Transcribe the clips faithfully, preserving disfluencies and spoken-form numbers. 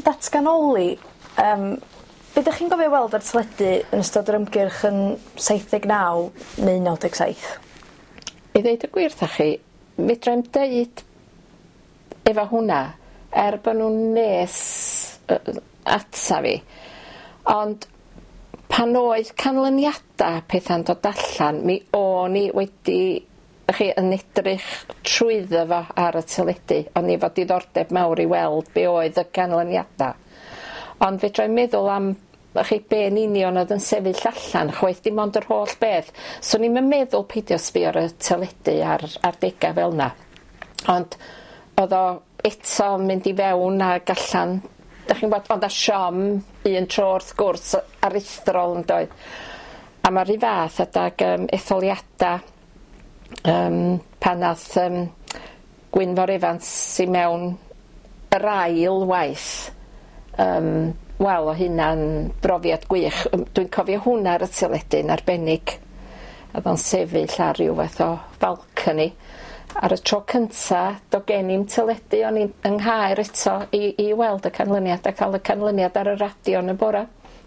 datganoli, um, be ydych chi'n gofio weld ar teledu yn ystod yr ymgyrch yn saith deg naw neu naw deg saith? I ddeud y gwir tha chi, fedrai'm deud efo hwnna, er bod nhw'n nes uh, ata fi. Ond pan oedd canlyniadau pethau'n dod allan, mi o'n i wedi chi, yn edrych trwyddo fo ar y teledu. O'n i fod diddordeb mawr i weld be oedd y canlyniadau. Ond fedrai'm meddwl am chi, be'n union oedd yn sefyll allan, chwaith dim ond yr holl beth. So ni'n meddwl peidio sbio ar y teledu ar, ar degau fel yna. Ond oedd o eto mynd i fewn ag allan. Da chi'n bod, ond a siom un tro wrth gwrs aruthrol yn doedd. A mae'r un fath adag um, etholiadau um, pan nath um, Gwynfor Evans i mewn yr ail waith. Um, Wel, o hynna'n brofiad gwych. Dwi'n cofio hwnna ar y teledu'n arbennig. A o'n sefyll ar ryw fath o falcony. Ar y tro cynta, do gen i'n teledu, o'n i'n nghaer eto i, i weld y canlyniad a cael y canlyniad ar y radio yn y bora.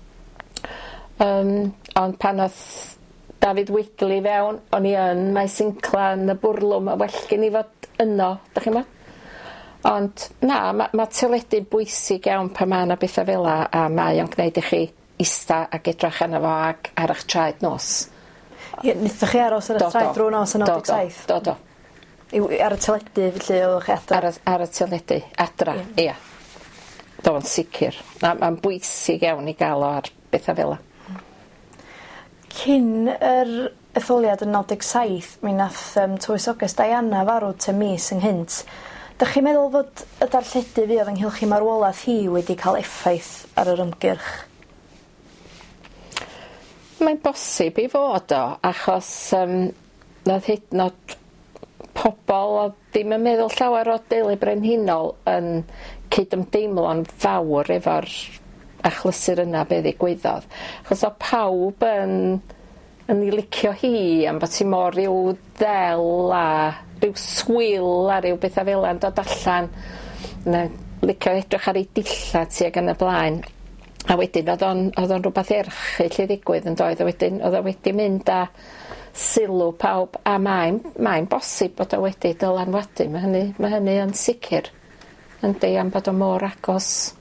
Um, ond pan oedd David Wigley fewn, o'n i yn Maes Incla yn y bwrlwm, a well gen i fod yno, da chi'n bod? Ond na, mae ma teledu'n bwysig iawn pa mae yna bethau fel a, a mae o'n gwneud i chi ista ac edrych arno fo ac ar eich traed nos. Ie, wnaethoch chi aros ar y traed drwy nos yn naw deg saith? Do, do, do. Ar y teledu, felly oeddech chi adra? Ar y, ar y teledu, adra, ie. Yeah. Do'n sicr. Mae'n bwysig iawn i gael o ar bethau fel yna. Cyn yr etholiad yn naw deg saith, mi nath um, tywysoges Diana farw te mis ynghynt. Dych chi'n meddwl fod y darlledu fi oedd ynghylch i marwolaeth hi wedi cael effaith ar yr ymgyrch? Mae'n bosib i fod o, achos um, nath hyd nod pobl oedd ddim yn meddwl llawer o deulu brenhinol yn cydymdeimlo'n fawr efo'r achlysur yna be ddigwyddodd. Achos o pawb yn, yn ei licio hi am bod ti mor ryw ddel a ryw swil a ryw bethau fel yna'n dod allan. Na, licio edrych ar ei dilla ti ag yn y blaen. A wedyn oedd o'n rhywbeth erchyll i ddigwydd yn doedd. A wedyn oedd o wedi mynd a sylw pawb, a mae'n mae bosib bod o wedi dylanwadu. Mae hynny, mae hynny yn sicr. Yndi, am bod o mor agos.